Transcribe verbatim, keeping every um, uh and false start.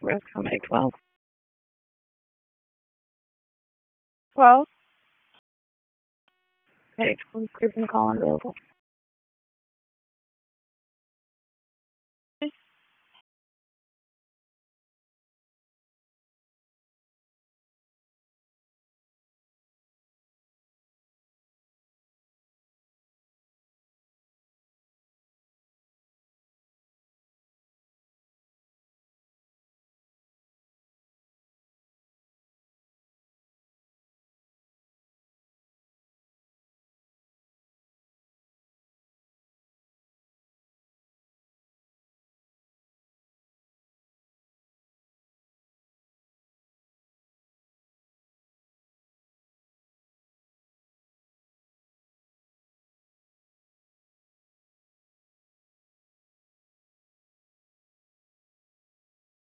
risk on May twelfth. twelve? May twelfth, group and call available.